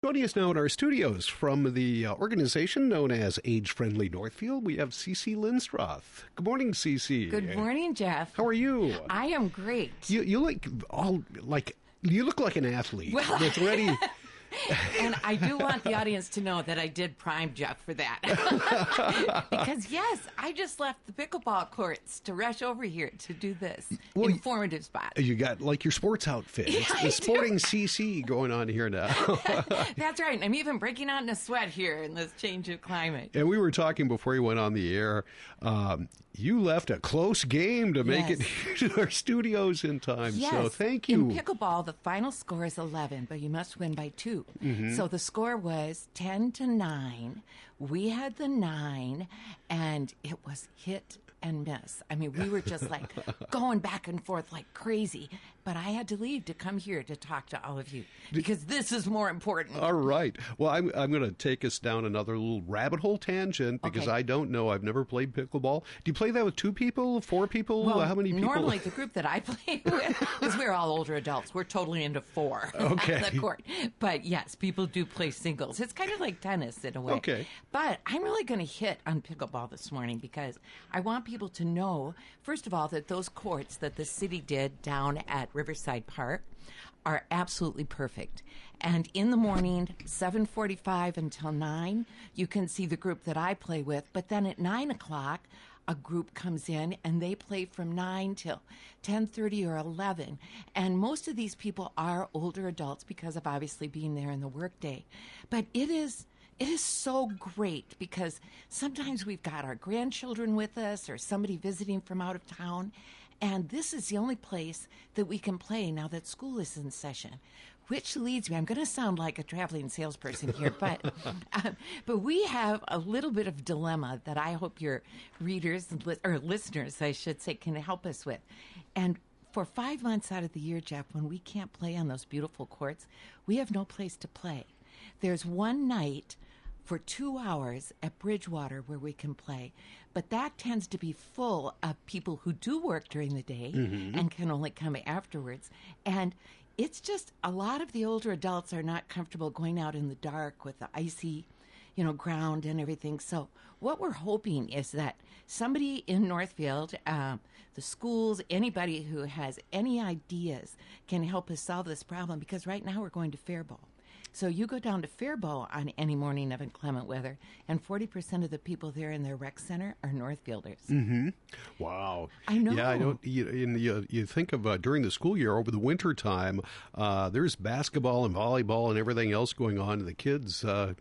Joining us now in our studios from the organization known as Age Friendly Northfield, we have Cece Lindstroth. Good morning, Cece. Good morning, Jeff. How are you? I am great. You look like an athlete that's ready. And I do want the audience to know that I did prime Jeff for that. Because, yes, I just left the pickleball courts to rush over here to do this informative spot. You got like your sports outfit. It's the sporting CC going on here now. That's right. I'm even breaking out in a sweat here in this change of climate. And we were talking before you went on the air. You left a close game to make it to our studios in time. Yes. So thank you. In pickleball, the final score is 11, but you must win by 2. Mm-hmm. So the score was 10-9. We had the 9, and it was hit and miss. I mean, we were just like going back and forth like crazy. But I had to leave to come here to talk to all of you because this is more important. All right. Well, I'm going to take us down another little rabbit hole tangent because I don't know. I've never played pickleball. Do you play that with 2 people, 4 people? Well, how many people? Normally, the group that I play with, because we're all older adults, we're totally into 4 on the court. But yes, people do play singles. It's kind of like tennis in a way. Okay. But I'm really going to hit on pickleball this morning because I want people to know, first of all, that those courts that the city did down at Riverside Park are absolutely perfect. And in the morning, 7:45 until 9, you can see the group that I play with. But then at 9 o'clock, a group comes in and they play from 9 till 10:30 or 11. And most of these people are older adults because of obviously being there in the workday. But it is so great because sometimes we've got our grandchildren with us or somebody visiting from out of town, and this is the only place that we can play now that school is in session. Which leads me, I'm going to sound like a traveling salesperson here, but we have a little bit of dilemma that I hope your readers, or listeners, I should say, can help us with. And for 5 months out of the year, Jeff, when we can't play on those beautiful courts, we have no place to play. There's one night for 2 hours at Bridgewater where we can play, but that tends to be full of people who do work during the day and can only come afterwards. And it's just a lot of the older adults are not comfortable going out in the dark with the icy, ground and everything. So what we're hoping is that somebody in Northfield, the schools, anybody who has any ideas can help us solve this problem, because right now we're going to Faribault. So you go down to Faribault on any morning of inclement weather, and 40% of the people there in their rec center are Northfielders. Mm-hmm. Wow. I know. Yeah, I don't. You think of during the school year, over the winter time, there's basketball and volleyball and everything else going on. And the kids, they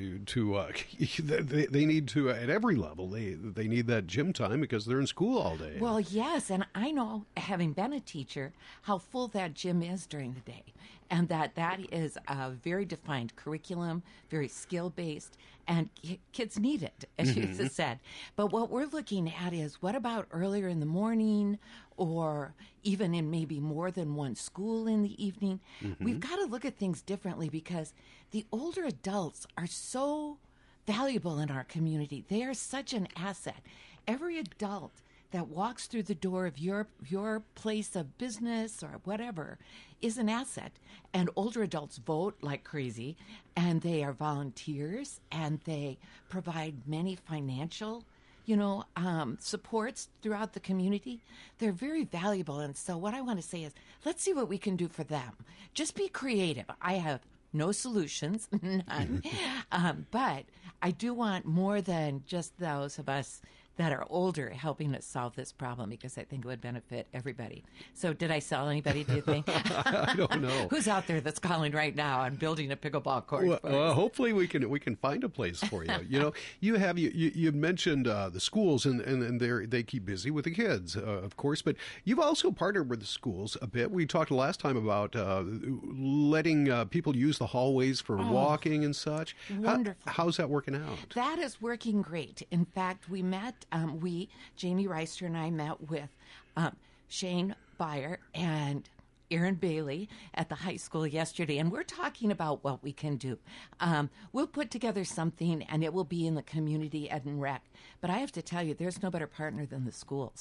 need to at every level. They need that gym time because they're in school all day. Well, yes, and I know, having been a teacher, how full that gym is during the day, and that is a very defined curriculum, very skill-based, and kids need it, as you just said. But what we're looking at is, what about earlier in the morning, or even in maybe more than one school in the evening? We've got to look at things differently because the older adults are so valuable in our community. They are such an asset. Every adult that walks through the door of your place of business or whatever is an asset. And older adults vote like crazy, and they are volunteers, and they provide many financial supports throughout the community. They're very valuable. And so what I want to say is, let's see what we can do for them. Just be creative. I have no solutions, none. But I do want more than just those of us that are older helping us solve this problem, because I think it would benefit everybody. So did I sell anybody, do you think? I don't know. Who's out there that's calling right now on building a pickleball court? Well, hopefully we can find a place for you. You mentioned the schools, and they keep busy with the kids, of course, but you've also partnered with the schools a bit. We talked last time about letting people use the hallways for walking and such. Wonderful. How's that working out? That is working great. In fact, we met, Jamie Reister and I met with Shane Byer and Aaron Bailey at the high school yesterday, and we're talking about what we can do. We'll put together something, and it will be in the community ed and rec. But I have to tell you, there's no better partner than the schools,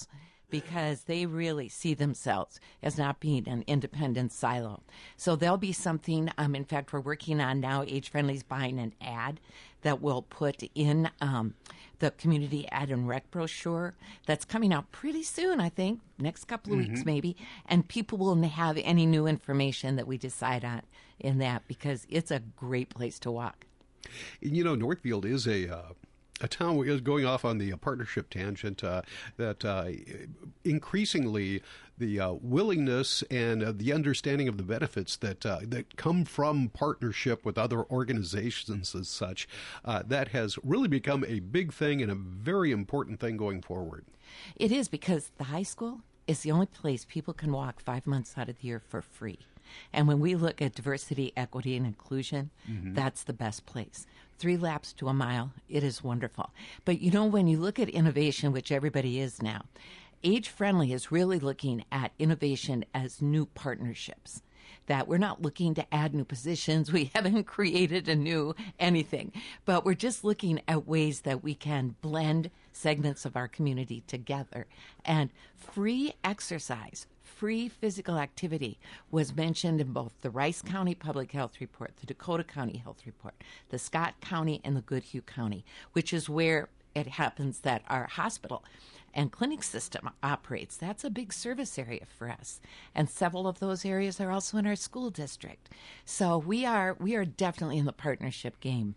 because they really see themselves as not being an independent silo. So there'll be something, in fact, we're working on now, Age Friendly's buying an ad that we'll put in the community ad and rec brochure that's coming out pretty soon, I think, next couple of weeks maybe, and people will have any new information that we decide on in that, because it's a great place to walk. You know, Northfield is a town going off on the partnership tangent that increasingly the willingness and the understanding of the benefits that come from partnership with other organizations as such, that has really become a big thing and a very important thing going forward. It is, because the high school is the only place people can walk 5 months out of the year for free. And when we look at diversity, equity, and inclusion, that's the best place. 3 laps to a mile, it is wonderful. But you know, when you look at innovation, which everybody is now, Age Friendly is really looking at innovation as new partnerships. That we're not looking to add new positions. We haven't created a new anything. But we're just looking at ways that we can blend segments of our community together. And free exercise, free physical activity was mentioned in both the Rice County Public Health Report, the Dakota County Health Report, the Scott County, and the Goodhue County, which is where it happens that our hospital and clinic system operates. That's a big service area for us. And several of those areas are also in our school district. So we are definitely in the partnership game.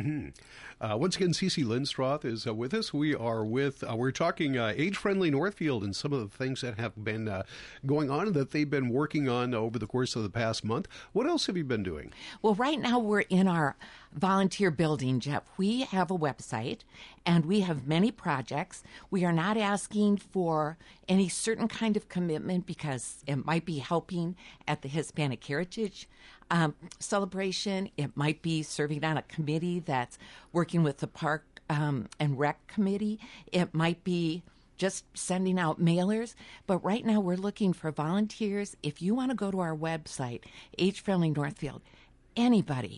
Once again, Cece Lindstroth is with us. We're talking Age Friendly Northfield and some of the things that have been going on that they've been working on over the course of the past month. What else have you been doing? Well, right now we're in our volunteer building, Jeff. We have a website and we have many projects. We are not asking for any certain kind of commitment because it might be helping at the Hispanic Heritage celebration. It might be serving on a committee that's working with the Park and Rec Committee. It might be just sending out mailers. But right now we're looking for volunteers. If you want to go to our website, Age Friendly Northfield, anybody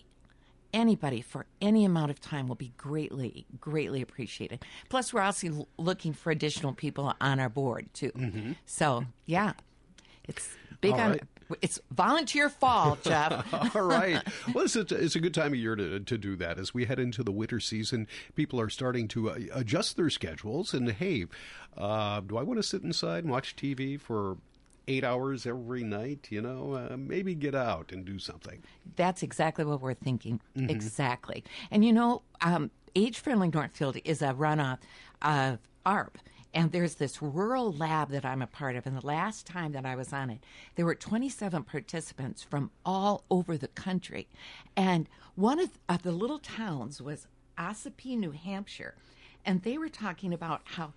for any amount of time will be greatly, greatly appreciated. Plus, we're also looking for additional people on our board, too. So, yeah, it's big on... It's volunteer fall, Jeff. All right. Well, it's a good time of year to do that. As we head into the winter season, people are starting to adjust their schedules. And, hey, do I want to sit inside and watch TV for 8 hours every night? You know, maybe get out and do something. That's exactly what we're thinking. Exactly. And, you know, Age Friendly Northfield is a runoff of ARP. And there's this rural lab that I'm a part of. And the last time that I was on it, there were 27 participants from all over the country. And one of the little towns was Ossipee, New Hampshire. And they were talking about how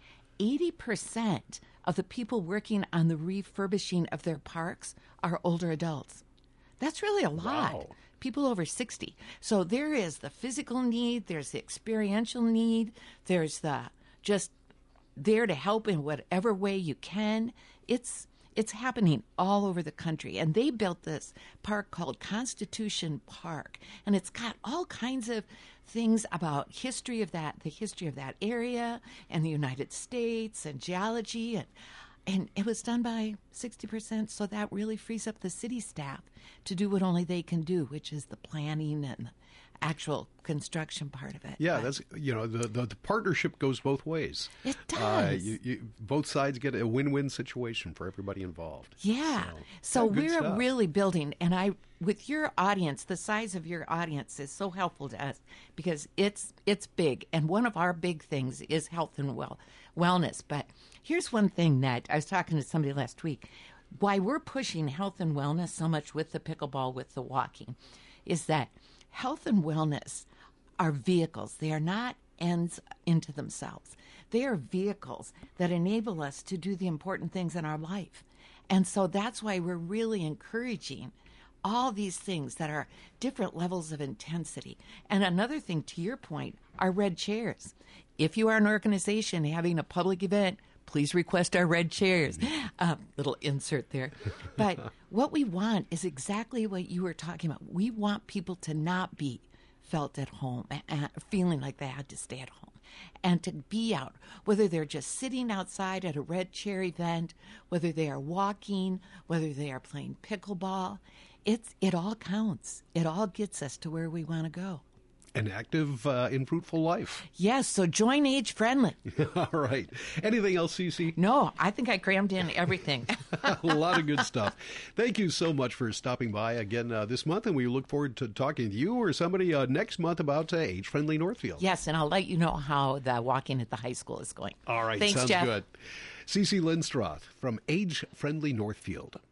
80% of the people working on the refurbishing of their parks are older adults. That's really a lot. Wow. People over 60. So there is the physical need, there's the experiential need, there's the just there to help in whatever way you can. It's happening all over the country. And they built this park called Constitution Park. And it's got all kinds of things about the history of that area and the United States and geology. And it was done by 60%. So that really frees up the city staff to do what only they can do, which is the planning and the actual construction part of it. Yeah, that's, you know, the partnership goes both ways. It does. Both sides get a win-win situation for everybody involved. Yeah. So we're really building, and with your audience, the size of your audience is so helpful to us because it's big, and one of our big things is health and wellness. But here's one thing that I was talking to somebody last week. Why we're pushing health and wellness so much with the pickleball, with the walking, is that health and wellness are vehicles. They are not ends into themselves. They are vehicles that enable us to do the important things in our life. And so that's why we're really encouraging all these things that are different levels of intensity. And another thing, to your point, are red chairs. If you are an organization having a public event, please request our red chairs. Little insert there. But what we want is exactly what you were talking about. We want people to not be felt at home, feeling like they had to stay at home. and to be out, whether they're just sitting outside at a Red Chair event, whether they are walking, whether they are playing pickleball. It all counts. It all gets us to where we want to go. An active and fruitful life. Yes, so join Age Friendly. All right. Anything else, Cece? No, I think I crammed in everything. A lot of good stuff. Thank you so much for stopping by again this month, and we look forward to talking to you or somebody next month about Age Friendly Northfield. Yes, and I'll let you know how the walking at the high school is going. All right, Thanks, sounds Jeff. good. Cece Lindstroth from Age Friendly Northfield.